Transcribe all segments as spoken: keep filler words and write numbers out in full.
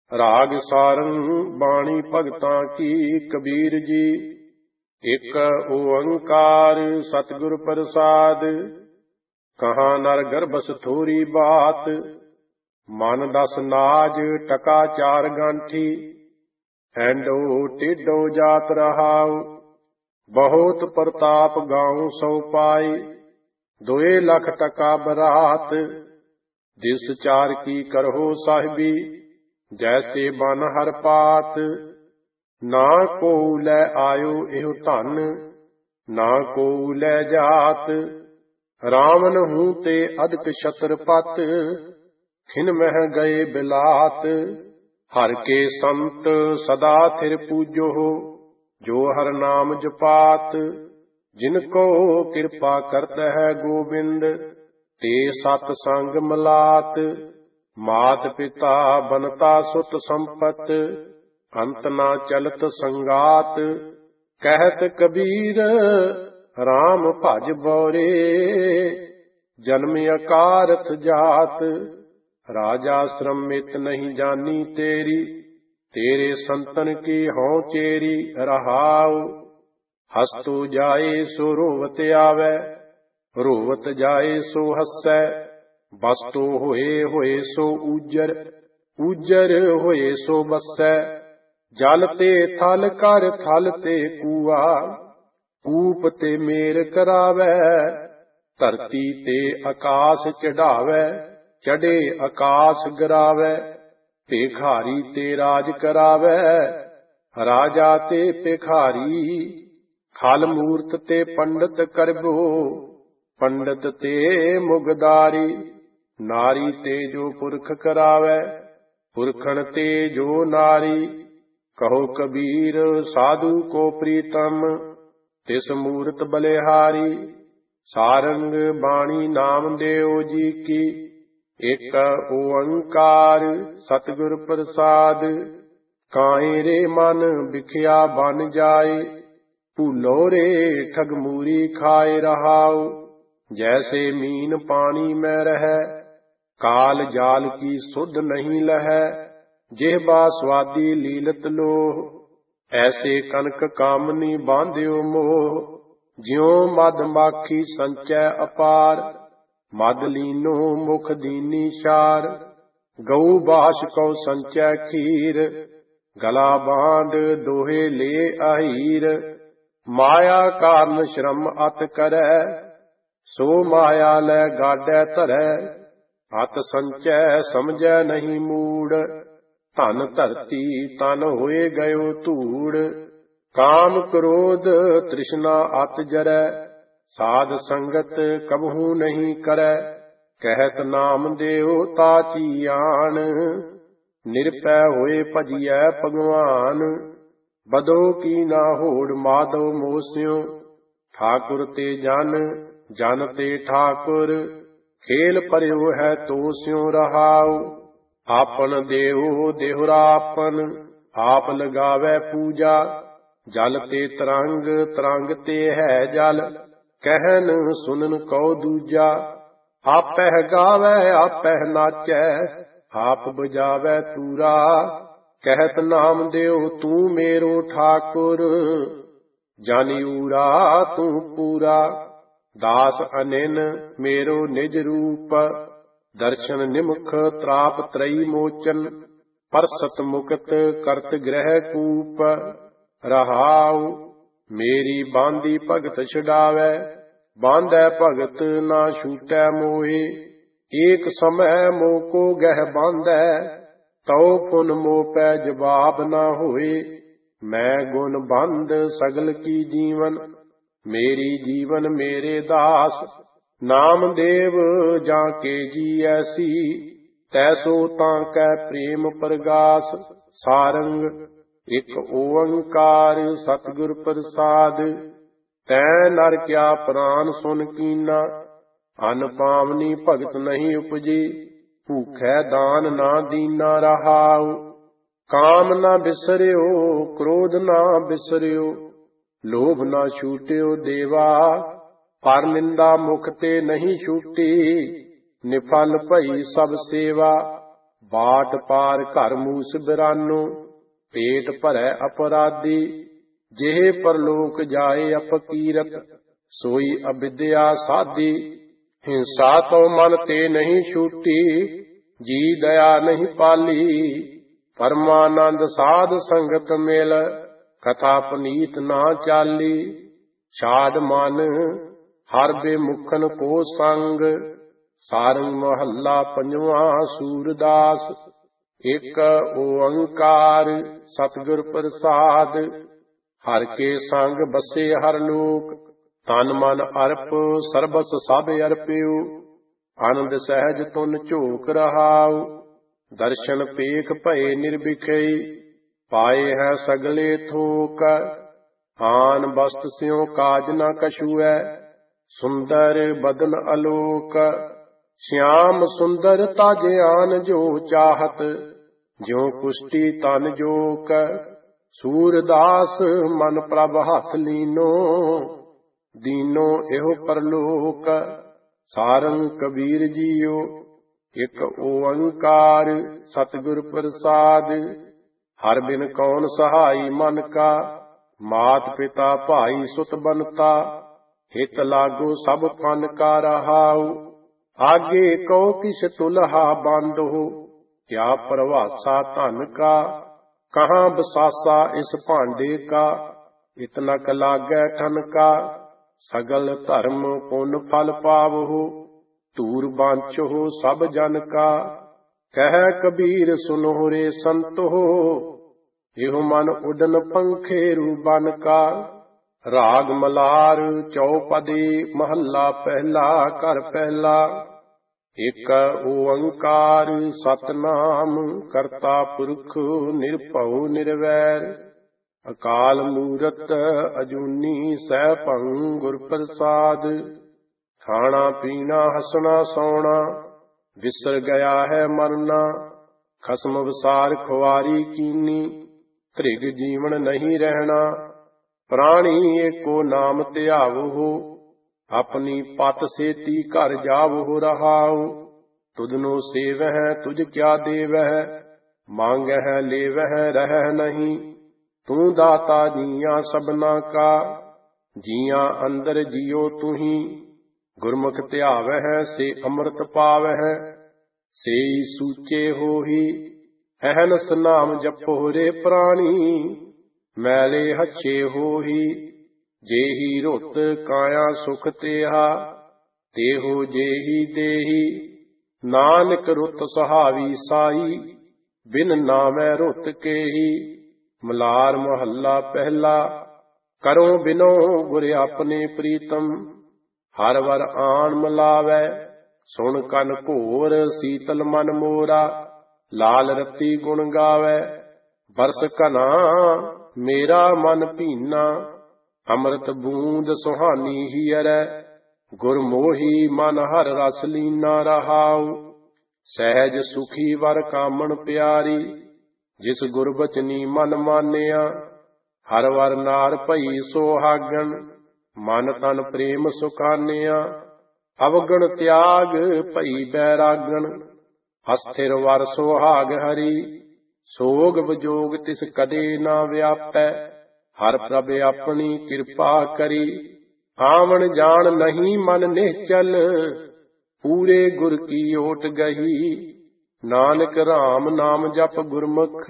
ਰਾਗ ਸਾਰੰਗ ਬਾਣੀ ਭਗਤਾਂ ਕੀ ਕਬੀਰ ਜੀ। ਇਕ ਓੰਕਾਰ ਸਤਿਗੁਰ ਪ੍ਰਸਾਦ, ਕਹਾਂ ਨਰ ਗਰਭਸ ਥੋਰੀ ਬਾਤ। ਮਨ ਦਸ ਨਾਜ ਟਕਾ ਚਾਰ ਗਾਂਠੀ, ਐਂਡੋ ਟੇਢੋ ਜਾਤ ਰਹਾਉ। ਬਹੁਤ ਪ੍ਰਤਾਪ ਗਾਉ ਸੋ ਪਾਈ, ਦੋਏ ਲੱਖ ਟਕਾ ਬਰਾਤ। ਦਿਸ ਚਾਰ ਕੀ ਕਰਹੁ ਸਾਹਿਬੀ, ਜੈਸੇ ਬਨ ਹਰ ਪਾਤ। ਨਾ ਕੋ ਲੈ ਆਇਓ ਇਹੋ ਧਨ, ਨਾ ਕੋ ਲੈ ਜਾਤ। ਰਾਵਨ ਹੂੰ ਤੇ ਅਦਕ ਛਤਰਪਤ, ਖਿਨ ਮਹਿ ਗਏ ਬਿਲਾਤ। ਹਰ ਕੇ ਸੰਤ ਸਦਾ ਥਿਰ ਪੂਜੋ, ਜੋ ਹਰ ਨਾਮ ਜਪਾਤ। ਜਿਨ ਕੋ ਕਿਰਪਾ ਕਰਤ ਹੈ ਗੋਬਿੰਦ, ਤੇ ਸਤ ਸੰਗ ਮਲਾਤ। ਮਾਤ ਪਿਤਾ ਬਨਤਾ ਸੁਤ ਸੰਪਤ, ਅੰਤ ਨਾ ਚਲਤ ਸੰਗਾਤ। ਕਹਿਤ ਕਬੀਰ ਰਾਮ ਭਜ ਬੋਰੇ, ਜਨਮ ਅਕਾਰਥ ਜਾਤ। ਰਾਜਾ ਸ਼੍ਰਮਿਤ ਨਹੀਂ ਜਾਨੀ ਤੇਰੀ, ਤੇਰੇ ਸੰਤਨ ਕੀ ਹਉ ਚੇਰੀ ਰਹਾਉ। ਹਸਤੂ ਜਾਏ ਸੋ ਰੋਵਤ ਆਵੈ, ਰੋਵਤ ਜਾਏ ਸੋ ਹੱਸੈ। ਬਸਤੋ ਹੋਏ ਹੋਏ ਸੋ ਊਜਰ, ਊਜਰ ਹੋਏ ਸੋ ਬਸੈ। ਜਲ ਤੇ ਥਲ ਕਰ ਥਲ ਤੇ ਕੂਆ, ਕੂਪ ਤੇ ਮੇਰ ਕਰਾਵੈ। ਧਰਤੀ ਤੇ ਆਕਾਸ ਚੜਾਵੈ, ਚੜੇ ਆਕਾਸ ਗਰਾਵੈ। ਭੇਖਾਰੀ ਤੇ ਰਾਜ ਕਰਾਵੈ, ਰਾਜਾ ਤੇ ਭੇਖਾਰੀ। ਖਲ ਮੂਰਤ ਤੇ ਪੰਡਤ ਕਰਬੋ, ਪੰਡਤ ਤੇ ਮੁਗਦਾਰੀ। ਨਾਰੀ ਤੇ ਜੋ ਪੁਰਖ ਕਰਾਵੈ, ਪੁਰਖਣ ਤੇ ਜੋ ਨਾਰੀ। ਕਹੋ ਕਬੀਰ ਸਾਧੂ ਕੋ ਪ੍ਰੀਤਮ, ਤਿਸ ਮੂਰਤ ਬਲਿਹਾਰੀ। ਸਾਰੰਗ ਬਾਣੀ ਨਾਮ ਦੇਓ ਜੀ ਕੀ, ਇਕ ਓੰਕਾਰ ਸਤਿਗੁਰ ਪ੍ਰਸਾਦ। ਕਾਏ ਰੇ ਮਨ ਵਿਖਿਆ ਬਨ ਜਾਏ, ਭੂਲੋ ਰੇ ਠਗ ਮੂਰੀ ਖਾਏ ਰਹਾਉ। ਜੈਸੇ ਮੀਨ ਪਾਣੀ ਮੈਂ ਰਹੈ, ਕਾਲ ਜਾਲ ਕੀ ਸੁਧ ਨਹੀਂ ਲਹੈ। ਜਿਹਬਾ ਸਵਾਦੀ ਲੀਲਤ ਲੋਹ, ਐਸੇ ਕਨਕ ਕਾਮਨੀ ਬਾਂਧਿਓ ਮੋਹ। ਜਿਉ ਮਦ ਮਾਖੀ ਸੰਚੈ ਅਪਾਰ, ਮਦ ਲੀਨੋ ਮੁਖ ਦੀਨੀ ਸ਼ਾਰ। ਗਊ ਬਾਸ਼ ਕਉ ਸੰਚੈ ਖੀਰ, ਗਲਾ ਬਾਂਧ ਦੋਹੇ ਲੇ ਅਹੀਰ। ਮਾਇਆ ਕਾਰਨ ਸ਼ਰਮ ਅਤ ਕਰੈ, ਸੋ ਮਾਇਆ ਲੈ ਗਾਡੈ ਧਰੈ। ਅਤ ਸੰਚੈ ਸਮਝੈ ਨਹੀਂ ਮੂੜ, ਧਨ ਧਰਤੀ ਤਨ ਹੋਏ ਗਇਓ ਧੂੜ। ਕਾਮ ਕ੍ਰੋਧ ਤ੍ਰਿਸ਼ਨਾ ਅਤ ਜਰੈ, ਸਾਧ ਸੰਗਤ ਕਬਹੂ ਨਹੀਂ ਕਰੈ। ਕਹਿਤ ਨਾਮ ਦੇਓ ਤਾਚੀ ਆਣ, ਨਿਰਪੈ ਹੋਏ ਭਜੀਐ ਭਗਵਾਨ। ਬਦੋ ਕੀ ਨਾ ਹੋੜ ਮਾਧੋ ਮੋਸਿਓ, ਠਾਕੁਰ ਤੇ ਜਨ ਜਨ ਤੇ ਠਾਕੁਰ। ਖੇਲ ਭਰਿਓ ਹੈ ਤੋਸਿਓ ਰਹਾਉ, ਆਪਨ ਦੇਉ ਦੇਹੁਰਾਪਨ। ਆਪ ਲਗਾਵੈ ਪੂਜਾ, ਜਲ ਤੇ ਤਰੰਗ ਤਰੰਗ ਤੇ ਹੈ ਜਲ। ਕਹਿਨ ਸੁਨਨ ਕਉ ਦੂਜਾ, ਆਪਹਿ ਗਾਵੈ ਆਪਹਿ ਨਾਚੈ। ਆਪ ਬਜਾਵੈ ਤੂਰਾ, ਕਹਿਤ ਨਾਮ ਦੇਉ ਤੂੰ ਮੇਰੋ ਠਾਕੁਰ। ਜਨ ਊਰਾ ਤੂੰ ਪੂਰਾ, ਦਾਸ ਅਨਿਨ ਮੇਰੋ ਨਿਜ ਰੂਪ। ਦਰਸ਼ਨ ਨਿਮਖ ਤ੍ਰਾਪ ਤਰਈ ਮੋਚਨ, ਪਰਸਤ ਮੁਕਤ ਕਰਤ ਗ੍ਰਹਿ ਕੂਪ। ਰਹਾਉ ਮੇਰੀ ਬਾਂਦੀ ਭਗਤ ਛਡਾਵੈ, ਬਾਂਧੈ ਭਗਤ ਨਾ ਛੂਟੈ ਮੋਏ। ਏਕ ਸਮੈ ਮੋਹ ਕੋ ਗਹਿ ਬਾਂਧੈ, ਤਉ ਫੁਨ ਮੋਹ ਪੈ ਜਵਾਬ ਨਾ ਹੋਏ। ਮੈਂ ਗੁਣ ਬੰਧ ਸਗਲ ਕੀ ਜੀਵਨ, ਮੇਰੀ ਜੀਵਨ ਮੇਰੇ ਦਾਸ। ਨਾਮ ਦੇਵ ਜਾਂ ਕੇ ਜੀ ਐਸੀ, ਤੈਸੋ ਤਾਂ ਕੈ ਪ੍ਰੇਮ ਪ੍ਰਗਾਸ। ਸਾਰੰਗ ਇਕ ਓੰਕਾਰ ਸਤਿਗੁਰ ਪ੍ਰਸਾਦ। ਤੈ ਨਰ ਕਿਆ ਪ੍ਰਾਨ ਸੁਨ ਕੀਨਾ, ਅਨ ਪਾਵਨੀ ਭਗਤ ਨਹੀਂ ਉਪਜੀ। ਭੂਖੈ ਦਾਨ ਨਾ ਦੀਨਾ ਰਹਾਉ, ਕਾਮ ਨਾ ਬਿਸਰਿਓ ਕ੍ਰੋਧ ਨਾ ਬਿਸਰਿਓ। ਲੋਭ ਨਾ ਛੂਟਿਓ ਦੇਵਾ, ਪਰ ਨਿੰਦਾ ਮੁਖ ਤੇ ਨਹੀਂ ਛੂਟੀ। ਨਿਫਲ ਭਈ ਸਭ ਸੇਵਾ, ਬਾਟ ਪਾਰ ਘਰ ਮੂਸ ਬਿਰਾਨੋ, ਪੇਟ ਭਰੈ ਅਪਰਾਧੀ। ਜਿਹੇ ਪਰਲੋਕ ਜਾਏ ਅਪਕੀਰਤ, ਸੋਈ ਅਵਿਦਿਆ ਸਾਧੀ। ਹਿੰਸਾ ਤੋਂ ਮਨ ਤੇ ਨਹੀਂ ਛੂਟੀ, ਜੀ ਦਇਆ ਨਹੀਂ ਪਾਲੀ। ਪਰਮਾਨੰਦ ਸਾਧ ਸੰਗਤ ਮਿਲ, ਕਥਾ ਪਨੀਤ ਨਾ ਚਾਲੀ। ਛਾੜ ਮਨ ਹਰ ਬੇਮੁਖਨ ਕੋ ਸੰਗ, ਸਾਰੰਗ ਮਹੱਲਾ ਪੰਜਵਾਂ ਸੂਰਦਾਸ। ਇੱਕ ਓੰਕਾਰ ਸਤਿਗੁਰ ਪ੍ਰਸਾਦ, ਹਰ ਕੇ ਸੰਗ ਬਸੇ ਹਰ ਲੋਕ। ਤਨ ਮਨ ਅਰਪ ਸਰਬਸ ਸਭ ਅਰਪਿਓ, ਆਨੰਦ ਸਹਿਜ ਤੁਨ ਝੋਕ ਰਹਾਉ। ਦਰਸ਼ਨ ਪੇਖ ਭਏ ਨਿਰਭਿਖਈ, ਪਾਏ ਹੈ ਸਗਲੇ ਥੋਕ। ਆਨ ਬਸਤ ਸਿਉ ਕਾਜ ਨ ਕਛੂਐ, ਸੁੰਦਰ ਬਦਨ ਅਲੋਕ। ਸ਼ਿਆਮ ਸੁੰਦਰ ਤਜ ਆਨ ਜੋ ਚਾਹਤ, ਜਿਉ ਕੁਸ਼ਟੀ ਤਨ ਜੋਕ। ਸੂਰਦਾਸ ਮਨ ਪ੍ਰਭ ਹੱਥ ਲੀਨੋ, ਦੀਨੋ ਇਹੋ ਪਰਲੋਕ। ਸਾਰੰਗ ਕਬੀਰ ਜੀਓ, ਇੱਕ ਓੰਕਾਰ ਸਤਿਗੁਰ ਪ੍ਰਸਾਦ। ਹਰ ਬਿਨ ਕੌਣ ਸਹਾਈ ਮਨ ਕਾ, ਮਾਤ ਪਿਤਾ ਭਾਈ ਸੁਤ ਬਨਤਾ। ਹਿਤ ਲਾਗੋ ਸਭ ਫਨ ਕਾ ਰਹਾਉ, ਆਗੇ ਕਉ ਕਿਛ ਤੁਲਹਾ ਬੰਦੋ। ਕਿਆ ਪ੍ਰਵਾਸਾ ਧਨ ਕਾ, ਕਹਾਂ ਬਸਾਸਾ ਇਸ ਭਾਂਡੇ ਕਾ। ਇਤਨਕ ਲਾਗੈ ਠਨ ਕਾ, ਸਗਲ ਧਰਮ ਪੁੰਨ ਫਲ ਪਾਵਹੁ। ਧੂਰ ਬਾਂਚੋ ਸਭ ਜਨ ਕਾ, ਕਹਿ ਕਬੀਰ ਸੁਨੋ ਰੇ ਸੰਤੋ। ਇਹੋ ਮਨ ਉਡਨ ਪੰਖੇਰੂ ਬਨ ਕਾ। ਰਾਗ ਮਲਾਰ ਚੌਪਦੀ ਮਹੱਲਾ ਪਹਿਲਾ ਘਰ ਪਹਿਲਾ। ਇੱਕ ਓੰਕਾਰ ਸਤਿਨਾਮ ਕਰਤਾ ਪੁਰਖ ਨਿਰਭਉ ਨਿਰਵੈਰ। ਅਕਾਲ ਮੂਰਤ ਅਜੂਨੀ ਸੈਭੰ ਗੁਰ ਪ੍ਰਸਾਦ। ਖਾਣਾ ਪੀਣਾ ਹਸਣਾ ਸੌਣਾ, ਵਿਸਰ ਗਿਆ ਹੈ ਮਰਨਾ। ਖਸਮ ਵਿਸਾਰ ਖੁਆਰੀ ਕੀਨੀ, ਧ੍ਰਿਗ ਜੀਵਨ ਨਹੀਂ ਰਹਿਣਾ। ਪ੍ਰਾਣੀ ਏਕੋ ਨਾਮ ਧਿਆਵਹੁ, ਆਪਣੀ ਪਤ ਸੇਤੀ ਘਰ ਜਾਵਹੁ ਰਹਾਉ। ਤੁਧਨੋ ਸੇਵਹਿ ਤੁਝ ਕਿਆ ਦੇਵਹਿ, ਮੰਗਹਿ ਲੇਵਹਿ ਰਹਿ ਨਹੀਂ। ਤੂੰ ਦਾਤਾ ਜੀਆਂ ਸਭਨਾ ਕਾ, ਜੀਆਂ ਅੰਦਰ ਜੀਓ ਤੁਹੀ। ਗੁਰਮੁਖ ਧਿਆਵਹਿ ਸੇ ਅੰਮ੍ਰਿਤ ਪਾਵਹਿ, ਸੇਈ ਸੂਚੇ ਹੋਹੀ। ਅਹਨਸ ਨਾਮ ਜਪੋ ਰੇ ਪ੍ਰਾਣੀ, ਮੈਲੇ ਹੱਛੇ ਹੋਹੀ। ਜੇਹੀ ਰੁੱਤ ਕਾਇਆ ਸੁਖ ਤੇਹਾ, ਤੇਹੋ ਜੇਹੀ ਦੇਹੀ। ਨਾਨਕ ਰੁੱਤ ਸੁਹਾਵੀ ਸਾਈ, ਬਿਨ ਨਾਮੈ ਰੁੱਤ ਕੇਹੀ। ਮਲਾਰ ਮਹੱਲਾ ਪਹਿਲਾ। ਕਰੋ ਬਿਨੋ ਗੁਰ ਆਪਣੇ ਪ੍ਰੀਤਮ, ਹਰ ਵਰ ਆਣ ਮਿਲਾਵੈ। ਸੁਣ ਕਨ ਘੋਰ ਸੀਤਲ ਮਨ ਮੋਰਾ, ਲਾਲ ਰਤੀ ਗੁਣ ਗਾਵੈ। ਬਰਸ ਘਨਾ ਮੇਰਾ ਮਨ ਭੀਨਾ, ਅੰਮ੍ਰਿਤ ਬੂੰਦ ਸੁਹਾਨੀ ਹੀਅਰੈ। ਗੁਰ ਮੋਹੀ ਮਨ ਹਰ ਰਸ ਲੀਨਾ ਰਹਾਉ। ਸਹਿਜ ਸੁਖੀ ਵਰ ਕਾਮਣ ਪਿਆਰੀ, ਜਿਸ ਗੁਰ ਬਚਨੀ ਮਨ ਮਾਨਿਆ। ਹਰ ਵਰ ਨਾਰ ਭਈ ਸੁਹਾਗਣ, ਮਨ ਤਨ ਪ੍ਰੇਮ ਸੁਖਾਨਿਆ। ਅਵਗਣ ਤਿਆਗ ਭਈ ਬੈਰਾਗਣ, ਅਸਥਿਰ ਵਰ ਸੁਹਾਗ ਹਰੀ। ਸੋਗ ਵਿਜੋਗ ਤਿਸ ਕਦੇ ਨਾ ਵਿਆਪੈ, ਹਰ ਪ੍ਰਭ ਆਪਣੀ ਕਿਰਪਾ ਕਰੀ। ਆਵਣ ਜਾਣ ਨਹੀਂ ਮਨ ਨਿਹਚਲ, ਪੂਰੇ ਗੁਰ ਕੀ ਓਟ ਗਹੀ। ਨਾਨਕ ਰਾਮ ਨਾਮ ਜਪ ਗੁਰਮੁਖ,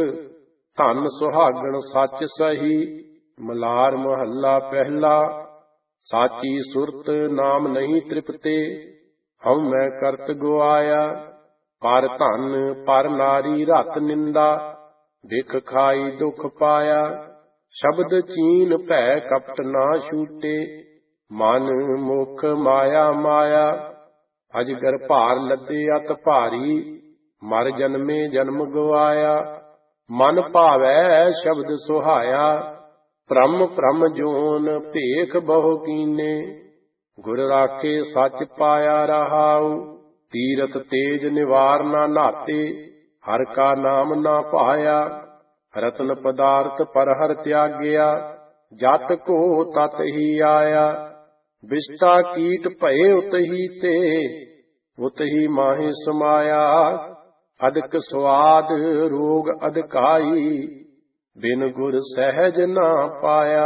ਧਨ ਸੁਹਾਗਣ ਸੱਚ ਸਹੀ। ਮਲਾਰ ਮਹੱਲਾ ਪਹਿਲਾ। ਸਾਚੀ ਸੁਰਤ ਨਾਮ ਨਹੀਂ ਤ੍ਰਿਪਤੇ, ਹਉ ਮੈਂ ਕਰਤ ਗੁਆਇਆ। ਪਰ ਧਨ ਪਰ ਨਾਰੀ ਰਤ ਨਿੰਦਾ, ਵਿਖ ਖਾਈ ਦੁਖ ਪਾਇਆ। ਸ਼ਬਦ ਚੀਨ ਭੈ ਕਪਟ ਨਾ ਛੂਟੇ, ਮਨ ਮੁਖ ਮਾਇਆ ਮਾਇਆ। ਅਜਗਰ ਭਾਰ ਲੱਦੇ ਅਤ ਭਾਰੀ, ਮਰ ਜਨਮੇ ਜਨਮ ਗਵਾਇਆ। ਮਨ ਭਾਵੈ ਸ਼ਬਦ ਸੁਹਾਇਆ, ਭ੍ਰਮ ਭ੍ਰਮ ਜੋਨ ਭੇਖ ਬਹੁ ਕੀਨੇ। ਗੁਰ ਰਾਖੇ ਸੱਚ ਪਾਇਆ ਰਹਾਉ, ਤੀਰਥ ਤੇਜ ਨਿਵਾਰ ਨਾ ਨਾਤੇ। ਹਰ ਕਾ ਨਾਮ ਨਾ ਭਾਇਆ, ਰਤਨ ਪਦਾਰਥ ਪਰ ਹਰ ਤਿਆਗਿਆ। ਜਤ ਕੋ ਤਤ ਹੀ ਆਇਆ, ਵਿਸ਼ਟਾ ਕੀਟ ਭਏ ਉਤਹੀ ਤੇ। ਉਤਹੀ ਮਾਹੇ ਸਮਾਇਆ, ਅਦਕ ਸਵਾਦ ਰੋਗ ਅਦਕਾਈ, ਬਿਨ ਗੁਰ ਸਹਿਜ ਨਾ ਪਾਇਆ।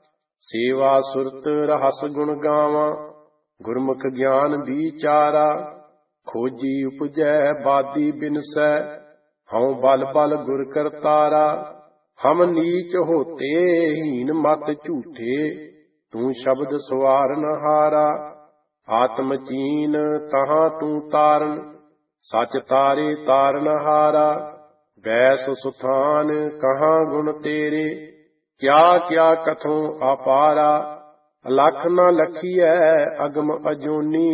ਸੇਵਾ ਸੁਰਤ ਰਹਸ ਗੁਣ ਗਾਵਾਂ, ਗੁਰਮੁਖ ਗਿਆਨ ਵਿਚਾਰਾ। ਖੋਜੀ ਉਪਜੈ ਬਾਦੀ ਬਿਨਸੈ, ਹਉ ਬਲ ਬਲ ਗੁਰ ਕਰਤਾਰਾ। ਹਮ ਨੀਚ ਹੋਤੇ ਹੀਨ ਮਤ ਝੂਠੇ, ਤੂੰ ਸ਼ਬਦ ਸਵਾਰਨ ਹਾਰਾ। ਆਤਮ ਚੀਨ ਤਹਾਂ ਤੂੰ ਤਾਰਨ, ਸਚ ਤਾਰੇ ਤਾਰਨ ਹਾਰਾ। ਬੈਸ ਸੁਥਾਨ ਕਹਾਂ ਗੁਣ ਤੇਰੇ, ਕਿਆ ਕਿਆ ਕਥੋਂ ਆਪਾਰਾ। ਅਲਖ ਨਾ ਲਖੀਐ ਅਗਮ ਅਜੂਨੀ,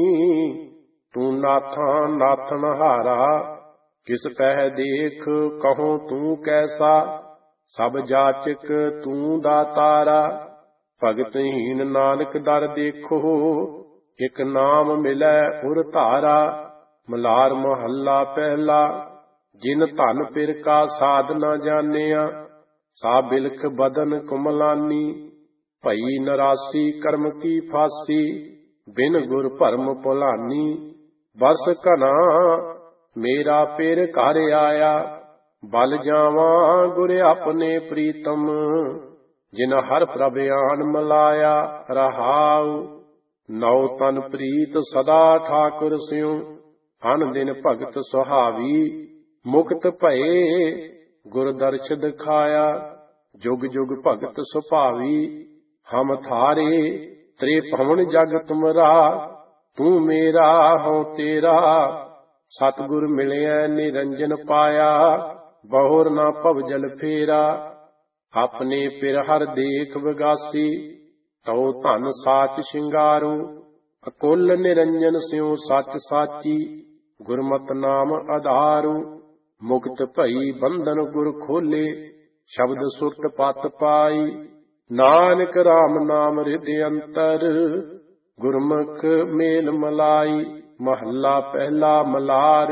ਤੂੰ ਨਾਥਾਂ ਨਾਥਨ ਹਾਰਾ। ਕਿਸ ਪਹਿ ਦੇਖ ਕਹੋ ਤੂੰ ਕੈਸਾ, ਸਭ ਜਾਚਕ ਤੂੰ ਦਾਤਾਰਾ। ਭਗਤਹੀਨ ਨਾਨਕ ਦਰ ਦੇਖੋ, ਇਕ ਨਾਮ ਮਿਲੈ ਉਰ ਧਾਰਾ। ਮਲਾਰ ਮਹੱਲਾ ਪਹਿਲਾ, ਜਿਨ ਧਨ ਪਿਰ ਕਾ ਸਾਧ ਨਾ ਜਾਣਿਆ, ਸਾ ਬਿਲਖ ਬਦਨ ਕੁਮਲਾਨੀ। ਭਈ ਨਰਾਸੀ ਕਰਮ ਕੀ ਫਾਸੀ, ਬਿਨ ਗੁਰ ਭਰਮ ਭੁਲਾਨੀ। ਬਸ ਘਨਾ ਮੇਰਾ ਪਿਰ ਘਰ ਆਇਆ, ਬਲ ਜਾਵਾਂ ਗੁਰ ਆਪਣੇ ਪ੍ਰੀਤਮ। ਜਿਨ ਹਰ ਪ੍ਰਭ ਆਣ ਮਲਾਇਆ, ਰਹਾਉ ਨਉ ਤਨ ਪ੍ਰੀਤ ਸਦਾ ਠਾਕੁਰ ਸਿਉ। ਅਨ ਦਿਨ ਭਗਤ ਸੁਹਾਵੀ, ਮੁਕਤ ਭਏ ਗੁਰ ਦਰਸ਼ ਦਿਖਾਇਆ। ਜੁਗ ਜੁਗ ਭਗਤ ਸੁਭਾਵੀ, ਹਮ ਥਾਰੇ ਤ੍ਰੇ ਭਵਨ ਜਗ ਤੁਮਰਾ। ਤੂੰ ਮੇਰਾ ਹਉ ਤੇਰਾ, ਸਤਿਗੁਰ ਮਿਲਿਆ ਨਿਰੰਜਨ ਪਾਇਆ। ਬਹੁਰ ਨਾ ਭਵ ਜਲ ਫੇਰਾ, ਆਪਣੇ ਪਿਰ ਹਰ ਦੇਖ ਵਿਗਾਸੀ। ਤਉ ਧਨ ਸਾਚ ਸ਼ਿੰਗਾਰੂ, ਅਕੁਲ ਨਿਰੰਜਨ ਸਿਉ ਸੱਚ ਸਾਚੀ। ਗੁਰਮਤਿ ਨਾਮ ਆਧਾਰੂ, ਮੁਕਤ ਭਈ ਬੰਧਨ ਗੁਰ ਖੋਲੇ। ਸ਼ਬਦ ਸੁਰਤ ਪਤ ਪਾਈ, ਨਾਨਕ ਰਾਮ ਨਾਮ ਹਿਰਦਿ ਅੰਤਰ। ਗੁਰਮੁਖ ਮੇਲ ਮਲਾਈ, ਮਹੱਲਾ ਪਹਿਲਾ ਮਲਾਰ।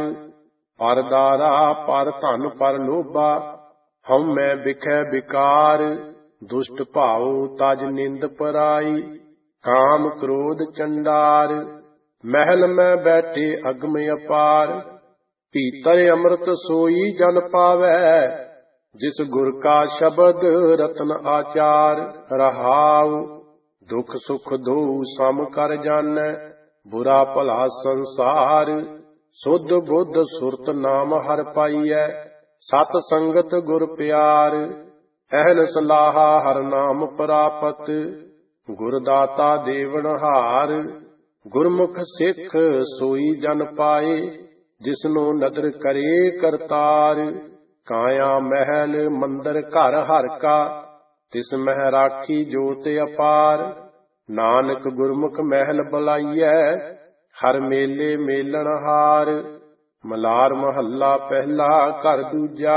ਪਰਦਾਰਾ ਪਰ ਧਨ ਪਰ ਲੋਭਾ, ਹਉਮੈ ਬਿਖੈ ਬਿਕਾਰ। ਦੁਸ਼ਟ ਭਾਉ ਤਜ ਨਿੰਦ ਪਰਾਈ, ਕਾਮ ਕ੍ਰੋਧ ਚੰਡਾਰ। ਮਹਿਲ ਮੈਂ ਬੈਠੇ ਅਗਮ ਅਪਾਰ, ਭੀਤਰ ਅੰਮ੍ਰਿਤ ਸੋਈ ਜਨ ਪਾਵੈ। ਜਿਸ ਗੁਰ ਕਾ ਸ਼ਬਦ ਰਤਨ ਆਚਾਰ। ਰਹਾਉ ਦੁਖ ਸੁਖ ਦੋਊ ਸਮ ਕਰ ਜਾਣੈ, ਬੁਰਾ ਭਲਾ ਸੰਸਾਰ। ਸੁਧ ਬੁੱਧ ਸੁਰਤ ਨਾਮ ਹਰ ਪਾਈਐ, ਸਤ ਸੰਗਤ ਗੁਰ ਪਿਆਰ। ਅਹਨ ਸਲਾਹਾ ਹਰ ਨਾਮ ਪ੍ਰਾਪਤ, ਗੁਰ ਦਾਤਾ ਦੇਵਨਹਾਰ। ਗੁਰਮੁਖ ਸਿੱਖ ਸੋਈ ਜਨ ਪਾਏ, ਜਿਸਨੂੰ ਨਦਰ ਕਰੇ ਕਰਤਾਰ। ਕਾਇਆ ਮਹਿਲ ਮੰਦਰ ਘਰ ਹਰ ਕਾ, ਤਿਸ ਮਹਿ ਰਾਖੀ ਜੋਤ ਅਪਾਰ। ਨਾਨਕ ਗੁਰਮੁਖ ਮਹਿਲ ਬੁਲਾਈਐ, ਹਰ ਮੇਲੇ ਮੇਲਣ ਹਾਰ। ਮਲਾਰ ਮਹੱਲਾ ਪਹਿਲਾ ਘਰ ਦੂਜਾ,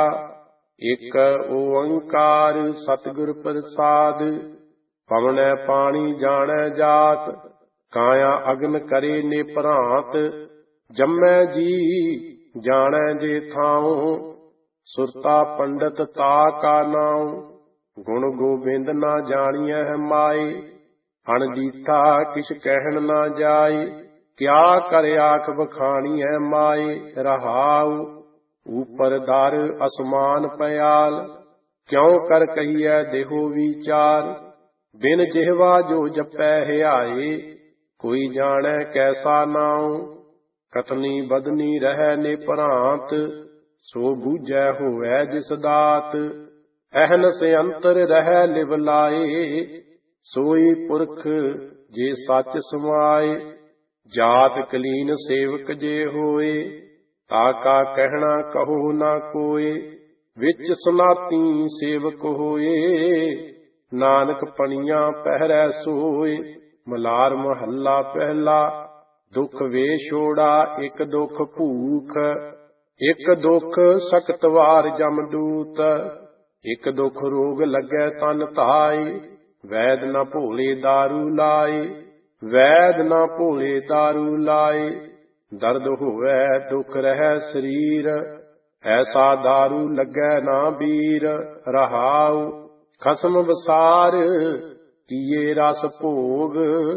ਇਕ ਓੰਕਾਰ ਸਤਿਗੁਰ ਪ੍ਰਸਾਦ। ਪਵਨੈ ਪਾਣੀ ਜਾਣੈ ਜਾਤ, ਕਾਇਆ ਅਗਨ ਕਰੇ ਨਿਭਰਾਂਤ। ਜੰਮੈ ਜੀ ਜਾਣੈ ਜੇ ਥਾਉ, ਸੁਰਤਾ ਪੰਡਤ ਤਾ ਕਾ ਨਾਉ। ਗੁਣ ਗੋਬਿੰਦ ਨਾ ਜਾਣੀਐ ਮਾਏ, ਅਣਜੀਠਾ ਕਿਛ ਕਹਿਣ ਨਾ ਜਾਏ। ਕਿਆ ਕਰ ਆਖ ਬਖਾਣੀਐ ਮਾਏ। ਰਹਾਉ ਉਪਰ ਦਰ ਅਸਮਾਨ ਪਿਆਲ, ਕਿਉ ਕਰ ਕਹੀਐ ਦੇਹੋ ਵਿਚਾਰ। ਬਿਨ ਜਿਹਵਾ ਜੋ ਜਪੈ ਹਿਆਏ, ਕੋਈ ਜਾਣੈ ਕੈਸਾ ਨਾਉ। ਕਤਨੀ ਬਦਨੀ ਰਹਿ ਨਿਭਰਾਂਤ, ਸੋ ਬੂਝੈ ਹੋਵੈ ਜਿਸ ਦਾਤ। ਅਹਨਸ ਅੰਤਰ ਰਹਿ ਲਿਵ ਲਾਏ, ਸੋਈ ਪੁਰਖ ਜੇ ਸੱਚ ਸਮਾਏ। ਜਾਤ ਕਲੀਨ ਸੇਵਕ ਜੇ ਹੋਏ, ਤਾ ਕਾ ਕਹਿਣਾ ਕਹੋ ਨਾ ਕੋਏ। ਵਿੱਚ ਸਨਾਤੀ ਸੇਵਕ ਹੋਏ, ਨਾਨਕ ਪਣੀਆਂ ਪਹਿਰੈ ਸੋਏ। ਮਲਾਰ ਮਹੱਲਾ ਪਹਿਲਾ, ਦੁਖ ਵੇਛੋੜਾ ਇਕ ਦੁਖ ਭੂਖ। ਇਕ ਦੁਖ ਸਖਤ ਵਾਰ ਜਮਦੂਤ, ਇਕ ਦੁਖ ਰੋਗ ਲੱਗੈ ਤਨ ਧਾਇ। ਵੈਦ ਨ ਭੋਲੇ ਦਾਰੂ ਲਾਏ, ਵੈਦ ਨ ਭੋਲੇ ਦਾਰੂ ਲਾਏ। ਦਰਦ ਹੋਵੈ ਦੁਖ ਰਹਿ ਸਰੀਰ, ਐਸਾ ਦਾਰੂ ਲੱਗੈ ਨਾ ਬੀਰ। ਰਹਾਉ ਖਸਮ ਵਸਾਰ ਕੀਏ ਰਸ ਭੋਗ,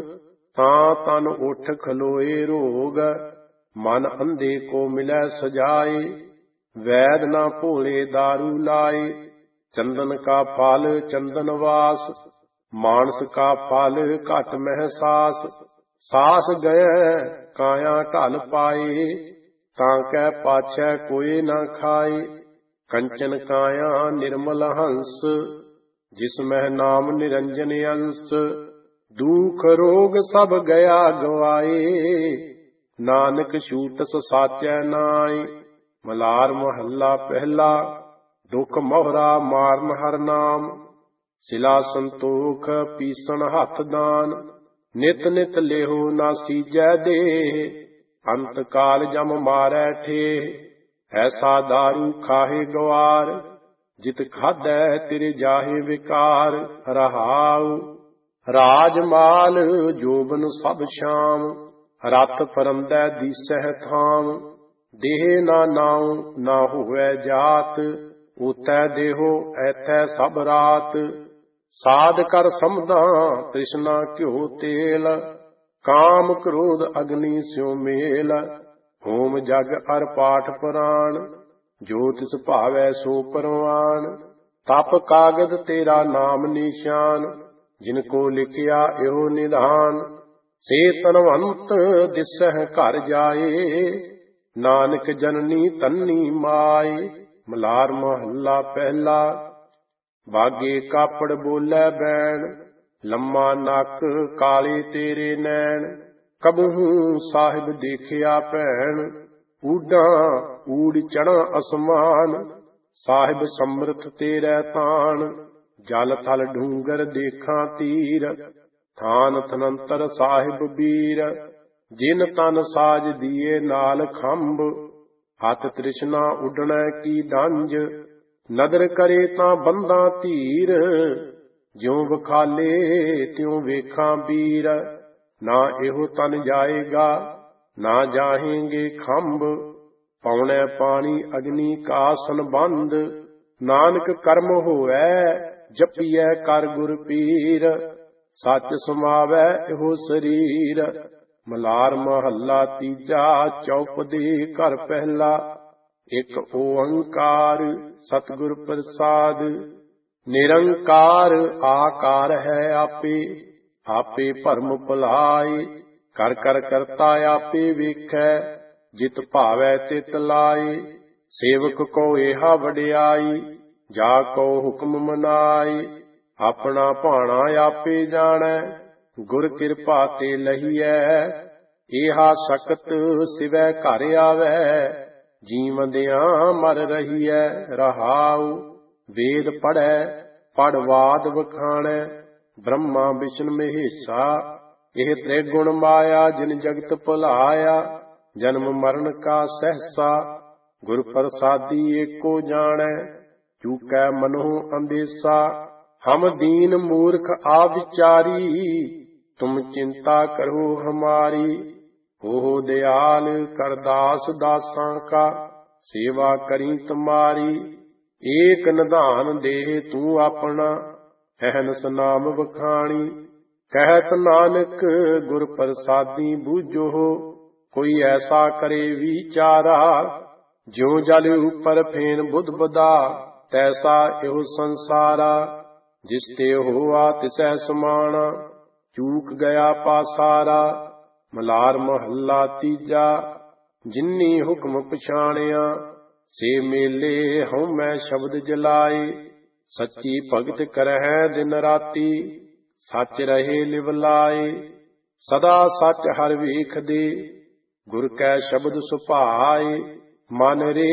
ਤਾਂ ਤਨ ਉਠ ਖਲੋਏ ਰੋਗ। ਮਨ ਅੰਧੇ ਕੋ ਮਿਲੈ ਸਜਾਏ, वैद न भोले दारू लाए। चंदन का फल चंदन वास, मानस का फल घट मह सास। सास गए काया ढल पाए, तांकै पाछै कोई न खाए। कंचन काया निर्मल हंस, जिसमह नाम निरंजन अंश। दुख रोग सब गया गवाए, नानक छूटस साचै नाई। मलार महला पहला, दुख मोहरा मारन हर नाम। सिला संतोख पीसन हथ दान, नित नित लेहो ना सीजै देह। अंत काल जम मारै ठेह, ऐसा दारू खाहे गवार। जित खाधै तिरे जाहे विकार। रहाउ राजमाल जोबन सब शाम, रत फरंदै दीसह थाम। देह ना नाउ ना होवै जात, उतै देहो ऐथै सब रात। साध कर समझां तृष्णा घ्यो तेल, काम क्रोध अग्नि स्यो मेल। होम जग अर पाठ पुराण, जो तिस भावै सो परवान। तप कागद तेरा नाम निशान, जिनको लिखिया एहो निधान। से तनवंत दिसह घर जाए, नानक जननी तन्नी माए। मलार महला पहला, बागे कापड़ बोलै बैण। लम्मा नक काले तेरे नैन, कबहू साहिब देखिया भैन। ऊडां ऊड़ चढ़ा असमान, साहिब समर्थ तेरै तान। जल थल ढूंगर देखा तीर, थान थनंतर साहिब बीर। जिन तन साज दिए नाल खंभ, हथ तृष्णा उडणै की डंज। नदर करे तां बंदा धीर, ज्यों बखाले त्यों वेखां बीर। ना एहो तन जाएगा ना जाहेंगे खंभ, पौने पानी अग्नि का संबंध। नानक कर्म होवै जपिए कर गुर पीर, सच समावै एहो शरीर। मलार महला तीजा, चौपदी घर पहला। एक ओंकार सतगुर प्रसाद, निरंकार आकार है आपे। आपे भरम भुलाए, कर कर करता आपे वेखै। जित भावै तित लाए, सेवक को एहा वडियाई। जा को हुक्म मनाए, अपना भाणा आपे जाणै। गुर किरपा ते लहिਐ, एहा सकत सिवੈ घर आवै। ਜੀਵਦਿਆਂ ਮਰ ਰਹੀਐ ਰਹਾਉ। ਵੇਦ ਪੜ੍ਹੈ ਪੜਵਾਦ ਵਖਾਣੈ, ਬ੍ਰਹਮਾ ਵਿਸ਼ਨ ਮਹੇਸ਼ਾ। ਇਹ ਤ੍ਰਿਗੁਣ ਮਾਇਆ ਜਿਨ ਜਗਤ ਭੁਲਾਇਆ, ਜਨਮ ਮਰਨ ਕਾ ਸਹਸਾ। ਗੁਰ ਪ੍ਰਸਾਦੀ ਏਕੋ ਜਾਣੈ, ਚੂਕੈ ਮਨੋ ਅੰਦੇਸਾ। ਹਮ ਦੀਨ ਮੂਰਖ ਆ ਵਿਚਾਰੀ, ਤੁਮ ਚਿੰਤਾ ਕਰੋ ਹਮਾਰੀ। ਹੋ ਦਿਆਲ ਕਰਦਾਸ ਦਾਸਾਂ ਕਾ, ਸੇਵਾ ਕਰੀ ਤੁਮਾਰੀ। ਏਕ ਨਿਧਾਨ ਦੇ ਤੂੰ ਆਪਣਾ, ਅਹਨਸ ਨਾਮ ਵਖਾਣੀ। ਕਹਿਤ ਨਾਨਕ ਗੁਰ ਪ੍ਰਸਾਦੀ ਬੂਝੋ, ਕੋਈ ਐਸਾ ਕਰੇ ਵਿਚਾਰਾ। ਜਿਉ ਜਲ ਉਪਰ ਫੇਨ ਬੁੱਧ ਬਦਾ, ਤੈਸਾ ਇਹੋ ਸੰਸਾਰਾ। ਜਿਸ ਤੇ ਹੋਆ ਤਿਸੈ ਸਮਾਣਾ, ਚੂਕ ਗਿਆ ਪਾਸਾਰਾ। ਮਲਾਰ ਮਹੱਲਾ ਤੀਜਾ, ਜਿਨੀ ਹੁਕਮ ਪਛਾਣਿਆ, ਸੇ ਮੇਲੇ ਹਉਮੈ ਸ਼ਬਦ ਜਲਾਏ। ਸੱਚੀ ਭਗਤ ਕਰਹਿ ਦਿਨ ਰਾਤੀ, ਸੱਚ ਰਹੇ ਲਿਵ ਲਾਏ। ਸਦਾ ਸੱਚ ਹਰ ਵੇਖਦੇ, ਗੁਰ ਕੈ ਸ਼ਬਦ ਸੁਭਾਏ। ਮਨ ਰੇ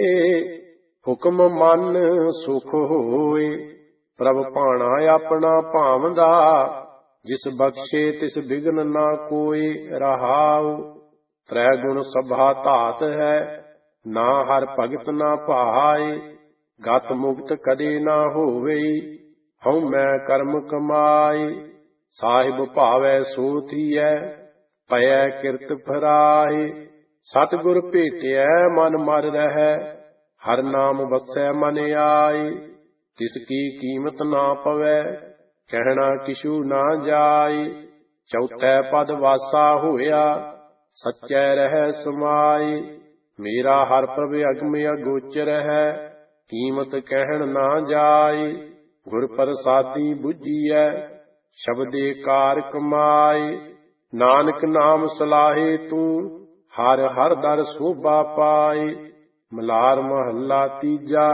ਹੁਕਮ ਮਨ ਸੁਖ ਹੋਏ, ਪ੍ਰਭ ਭਾਣਾ ਆਪਣਾ ਭਾਵਦਾ। ਜਿਸ ਬਖਸ਼ੇ ਤਿਸ ਬਿਗਨ ਨਾ ਕੋਇ, ਰਹਾਉ। ਤ੍ਰੈ ਗੁਣ ਸਭਾ ਧਾਤ ਹੈ, ਨਾ ਹਰ ਭਗਤ ਨਾ ਭਾਏ। ਗਤ ਮੁਕਤ ਕਦੇ ਨਾ ਹੋਵੇ, ਹਉਮੈ ਕਰਮ ਕਮਾਏ। ਸਾਹਿਬ ਭਾਵੈ ਸੋ ਥੀਐ, ਭਇਐ ਕਿਰਤ ਫਰਾਏ। ਸਤਿਗੁਰ ਭੇਟਿਐ ਮਨ ਮਰ ਰਹਿ, ਹਰ ਨਾਮ ਵਸੈ ਮਨ ਆਏ। ਤਿਸ ਕੀ ਕੀਮਤ ਨਾ ਪਵੈ, ਕਹਿਣਾ ਕਿਛੂ ਨਾ ਜਾਏ। ਚੌਥੈ ਪਦ ਵਾਸਾ ਹੋਇਆ, ਸੱਚੈ ਰਹਿ ਸਮਾਏ। ਮੇਰਾ ਹਰ ਪ੍ਰਭ ਅਗਮ ਅਗੋਚਰ ਹੈ, ਕੀਮਤ ਕਹਿਣ ਨਾ ਜਾਏ। ਗੁਰ ਪ੍ਰਸਾਦੀ ਬੁੱਝੀਐ, ਸ਼ਬਦੇ ਕਾਰ ਕਮਾਏ। ਨਾਨਕ ਨਾਮ ਸਲਾਹੇ ਤੂੰ, ਹਰ ਹਰ ਦਰ ਸੋਭਾ ਪਾਏ। ਮਲਾਰ ਮਹੱਲਾ ਤੀਜਾ।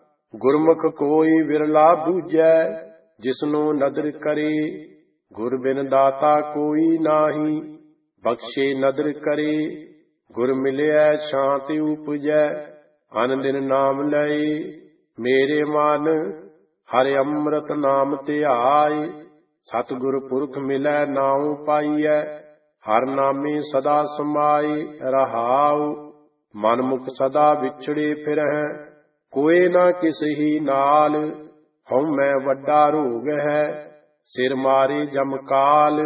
ਗੁਰਮੁਖ ਕੋਈ ਵਿਰਲਾ ਬੂਝੈ, ਜਿਸਨੂੰ ਨਦਰ ਕਰੇ। ਗੁਰ ਬਿਨ ਦਾਤਾ ਕੋਈ ਨਾਹੀ, ਬਖਸ਼ੇ ਨਦਰ ਕਰੇ। ਗੁਰ ਮਿਲਿਆ ਸ਼ਾਂਤਿ ਉਪਜੈ, ਅਨ ਦਿਨ ਨਾਮ ਲਏ। ਮੇਰੇ ਮਨ ਹਰਿ ਅੰਮ੍ਰਿਤ ਨਾਮ ਧਿਆਏ। ਸਤਿਗੁਰ ਪੁਰਖ ਮਿਲੈ ਨਾਉ ਪਾਈਐ, ਹਰ ਨਾਮੇ ਸਦਾ ਸਮਾਏ। ਰਹਾਉ ਮਨ ਮੁਖ ਸਦਾ ਵਿਛੜੇ ਫਿਰਹਿ, ਕੋਏ ਨਾ ਕਿਸਹੀ ਨਾਲ। ਹਉਮੈ ਵੱਡਾ ਰੋਗ ਹੈ, ਸਿਰ ਮਾਰੇ ਜਮਕਾਲ।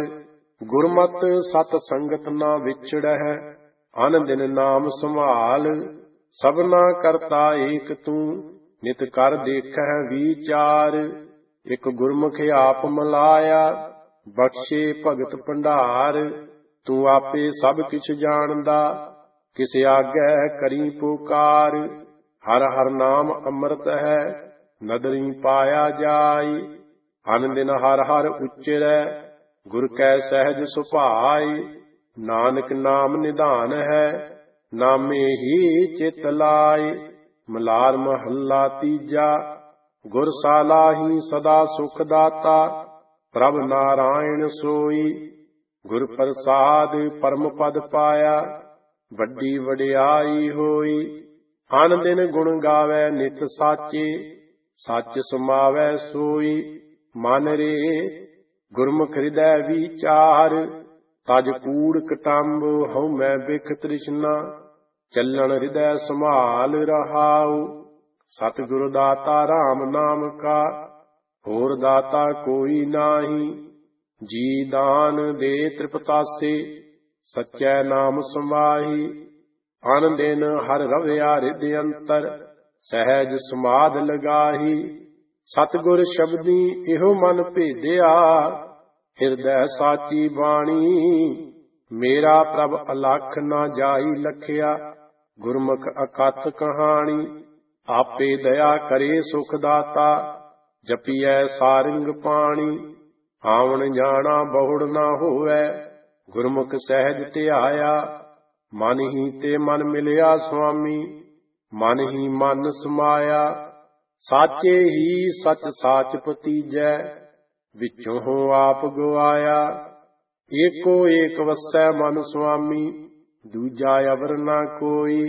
ਗੁਰਮਤਿ ਸਤ ਸੰਗਤ ਨਾ ਵਿਛੜਹਿ, ਅਨ ਦਿਨ ਨਾਮ ਸੰਭਾਲ। ਸਭਨਾ ਕਰਤਾ ਏਕ ਤੂੰ, ਨਿਤ ਕਰ ਦੇਖਹਿ ਵਿਚਾਰ। ਇਕ ਗੁਰਮੁਖ ਆਪ ਮਲਾਇਆ, ਬਖਸ਼ੇ ਭਗਤ ਭੰਡਾਰ। ਤੂੰ ਆਪੇ ਸਭ ਕਿਛ ਜਾਣਦਾ, ਕਿਸ ਆਗੈ ਕਰੀ ਪੁਕਾਰ। ਹਰ ਹਰ ਨਾਮ ਅੰਮ੍ਰਿਤ ਹੈ, ਨਦਰੀ ਪਾਇਆ ਜਾਈ। ਅਨ ਦਿਨ ਹਰ ਹਰ ਉਚਰੈ, ਗੁਰ ਕੈ ਸਹਿਜ ਸੁਭਾਈ। ਨਾਨਕ ਨਾਮ ਨਿਧਾਨ ਹੈ, ਨਾਮੇ ਹੀ ਚਿਤ ਲਾਏ। ਮਲਾਰ ਮਹੱਲਾ ਤੀਜਾ। ਗੁਰ ਸਾਲਾਹੀ ਸਦਾ ਸੁਖ ਦਾਤਾ, ਪ੍ਰਭ ਨਾਰਾਇਣ ਸੋਈ। ਗੁਰ ਪ੍ਰਸਾਦ ਪਰਮ ਪਦ ਪਾਇਆ, ਵੱਡੀ ਵਡਿਆਈ ਹੋਈ। ਅਨ ਦਿਨ ਗੁਣ ਗਾਵੈ ਨਿਤ ਸਾਚੇ, ਸੱਚ ਸਮਾਵੈ ਸੋਈ। ਮਨ ਰੇ ਗੁਰਮੁਖ ਹਿਰਦੈ ਵਿਚਾਰ, ਤਜ ਕੂੜ ਕਟੰਬ ਹਉਮੈ ਬਿਖ ਤ੍ਰਿਸ਼ਨਾ। ਚੱਲਣ ਹਿਰਦੈ ਸੰਭਾਲ ਰਹਾਉ, ਸਤਿਗੁਰ ਦਾਤਾ ਰਾਮ ਨਾਮ ਕਾ, ਹੋਰ ਦਾਤਾ ਕੋਈ ਨਾਹੀ। ਜੀ ਦਾਨ ਦੇ ਤ੍ਰਿਪਤਾਸੇ, ਸਚੈ ਨਾਮ ਸਮਾਹੀ। ਅਨ ਦਿਨ ਹਰ ਰਵਿਆ ਰਿਦ ਅੰਤਰ, ਸਹਿਜ ਸਮਾਧ ਲਗਾਹੀ। ਸਤਿਗੁਰ ਸ਼ਬਦੀ ਇਹੋ ਮਨ ਭੇਦਿਆ, ਹਿਰਦੈ ਸਾਚੀ ਬਾਣੀ। ਮੇਰਾ ਪ੍ਰਭ ਅਲਖ ਨਾ ਜਾਈ ਲਖਿਆ, ਗੁਰਮੁਖ ਅਕਥ ਕਹਾਣੀ। ਆਪੇ ਦਇਆ ਕਰੇ ਸੁਖ ਦਾਤਾ, ਜਪੀਐ ਸਾਰਿੰਗ ਪਾਣੀ। ਆਵਣ ਜਾਣਾ ਬਹੁੜ ਨਾ ਹੋਵੈ, ਗੁਰਮੁਖ ਸਹਿਜ ਧਿਆਇਆ। ਮਨ ਹੀ ਤੇ ਮਨ ਮਿਲਿਆ ਸੁਆਮੀ, ਮਨ ਹੀ ਮਨ ਸਮਾਇਆ। ਸਾਚੇ ਹੀ ਸਚ ਸਾਚ ਭਤੀਜੈ, ਵਿੱਚੋਂ ਹੋ ਆਪ ਗਵਾਇਆ। ਏਕੋ ਏਕ ਵਸੈ ਮਨ ਸੁਆਮੀ, ਦੂਜਾ ਅਵਰ ਨਾ ਕੋਈ।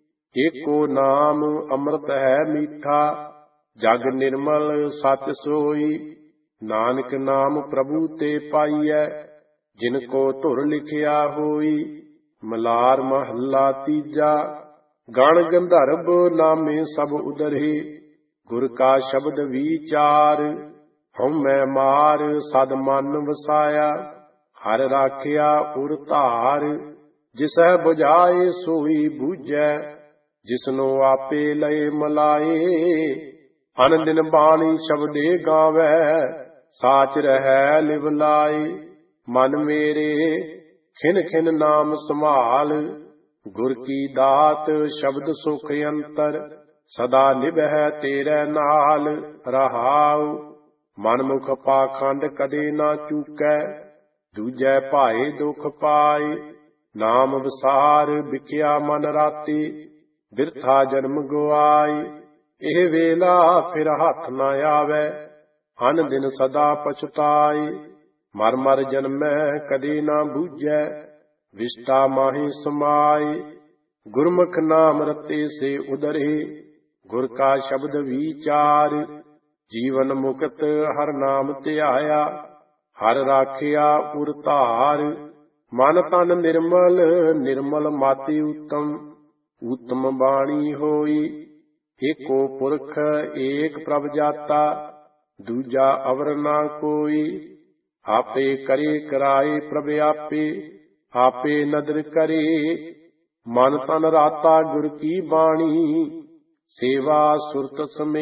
ਏਕੋ ਨਾਮ ਅੰਮ੍ਰਿਤ ਹੈ ਮੀਠਾ, ਜਗ ਨਿਰਮਲ ਸਚ ਸੋਈ। ਨਾਨਕ ਨਾਮ ਪ੍ਰਭੂ ਤੇ ਪਾਈਐ, ਜਿਨ ਕੋ ਧੁਰ ਲਿਖਿਆ ਹੋਈ। ਮਲਾਰ ਮਹੱਲਾ ਤੀਜਾ। ਗਣ ਗੰਧਰਵ ਨਾਮੇ ਸਭ ਉਦਰੇ, ਗੁਰ ਕਾ ਸ਼ਬਦ ਵਿਚਾਰ। ਹਉਮੈ ਮਾਰ ਸਦ ਮਨ ਵਸਾਇਆ, ਹਰ ਰਾਖਿਆ ਉਰ ਧਾਰ। ਜਿਸੈ ਬੁਝਾਏ ਸੋਈ ਬੂਝੈ, ਜਿਸਨੂੰ ਆਪੇ ਲਏ ਮਲਾਏ। ਅਨ ਦਿਨ ਬਾਣੀ ਸ਼ਬਦੇ ਗਾਵੈ, ਸਾਚ ਰਹਿ ਲਿਵ ਲਾਏ। ਮਨ ਮੇਰੇ ਖਿਨ ਖਿਨ ਨਾਮ ਸੰਭਾਲ, ਗੁਰ ਕੀ ਦਾਤ ਸ਼ਬਦ ਸੁਖ ਅੰਤਰ। ਸਦਾ ਨਿਭੈ ਤੇਰੇ ਨਾਲ ਰਹਾਉ, ਮਨਮੁਖ ਪਾਖੰਡ ਕਦੇ ਨਾ ਚੂਕੈ। ਦੂਜੈ ਭਾਏ ਦੁਖ ਪਾਏ, ਨਾਮ ਵਿਸਾਰ ਵਿਖਿਆ ਮਨ ਰਾਤੀ। ਬਿਰਥਾ ਜਨਮ ਗਵਾਏ, ਇਹ ਵੇਲਾ ਫਿਰ ਹੱਥ ਨਾ ਆਵੈ। ਅਨ ਦਿਨ ਸਦਾ ਪਛਤਾਏ, ਮਰ ਮਰ ਜਨਮੈ ਕਦੇ ਨਾ ਬੂਝੈ। ਵਿਸ਼ਟਾ ਮਾਹੀ ਸਮਾਏ, ਗੁਰਮੁਖ ਨਾਮ ਰਤੇ ਸੇ ਉਦਰੇ। ਗੁਰ ਕਾ ਸ਼ਬਦ ਵਿਚਾਰ, ਜੀਵਨ ਮੁਕਤ ਹਰ ਨਾਮ ਧਿਆਇਆ। ਹਰ ਰਾਖਿਆ ਉਰ ਧਾਰ, ਮਨ ਤਨ ਨਿਰਮਲ ਨਿਰਮਲ ਮਾਤੀ ਉਤਮ। ਉਤਮ ਬਾਣੀ ਹੋਈ, ਏਕੋ ਪੁਰਖ ਏਕ ਪ੍ਰਭ ਜਾਤਾ। ਦੂਜਾ ਅਵਰ ਨਾ ਕੋਈ, ਆਪੇ ਕਰੇ ਕਰਾਏ ਪ੍ਰਭ ਆਪੇ। ਆਪੇ ਨਦਰ ਕਰੇ, ਮਨ ਤਨ ਰਾਤਾ ਗੁਰ ਕੀ ਬਾਣੀ। ਸੇਵਾ ਸੁਰਤ ਸਮੇ,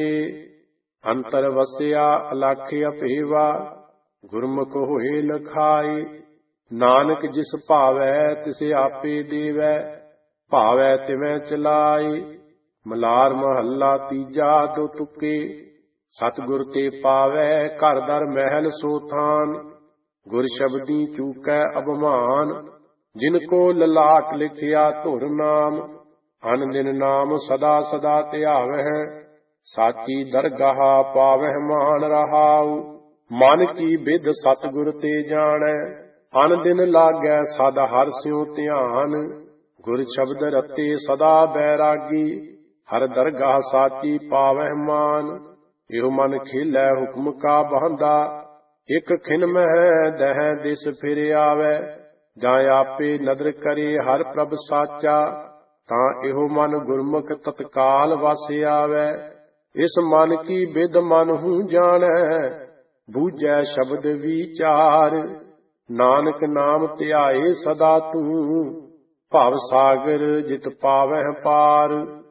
ਅੰਤਰ ਵਸਿਆ ਅਲਖ ਅਭੇਵਾ। ਗੁਰਮੁਖ ਹੋਏ ਲਖਾਏ, ਨਾਨਕ ਜਿਸ ਭਾਵੈ ਤਿਸ ਆਪੇ ਦੇਵੈ। ਭਾਵੈ ਤਿਵੈ ਚਲਾਈ। ਮਲਾਰ ਮਹੱਲਾ ਤੀਜਾ ਦੋ ਤੁਕੇ। ਸਤਿਗੁਰ ਤੇ ਪਾਵੈ ਘਰ ਦਰ ਮਹਿਲ ਸੋ ਥਾਨ। ਗੁਰ ਸ਼ਬਦੀ ਚੂਕੈ ਅਭਮਾਨ। ਜਿਨ ਕੋ ਲਲਾਟ ਲਿਖਿਆ ਧੁਰ ਨਾਮ। ਅਨ ਦਿਨ ਨਾਮ ਸਦਾ ਸਦਾ ਧਿਆਵਹਿ। ਸਾਚੀ ਦਰਗਾਹ ਪਾਵਹਿ ਮਾਨ ਰਹਾਉ। ਮਨ ਕੀ ਬਿਧ ਸਤਿਗੁਰ ਤੇ ਜਾਣੈ। ਅਨ ਦਿਨ ਲਾਗੈ ਸਦ ਹਰਿ ਸਿਉ ਧਿਆਨ। ਗੁਰ ਸ਼ਬਦ ਰਤੇ ਸਦਾ ਬੈਰਾਗੀ। ਹਰ ਦਰਗਾਹ ਸਾਚੀ ਪਾਵਹਿ ਮਾਨ। ਇਹੋ ਮਨ ਖੇਲੈ ਹੁਕਮ ਕਾ ਬਹੰਦਾ। ਇਕ ਖਿਨ ਮਹਿ ਦਹਿ ਦਿਸ ਫਿਰ ਆਵੈ। ਜਾਂ ਆਪੇ ਨਦਰ ਕਰੇ ਹਰ ਪ੍ਰਭ ਸਾਚਾ। ਤਾਂ ਇਹੋ ਮਨ ਗੁਰਮੁਖ ਤਤਕਾਲ ਵਸ ਆਵੈ। ਇਸ ਮਨ ਕੀ ਬਿਧ ਮਨ ਹੂੰ ਜਾਣੈ। ਬੂਝੈ ਸ਼ਬਦ ਵਿਚਾਰ। ਨਾਨਕ ਨਾਮ ਧਿਆਏ ਸਦਾ ਤੂੰ। ਭਵ ਸਾਗਰ ਜਿਤ ਪਾਵਹਿ ਪਾਰ।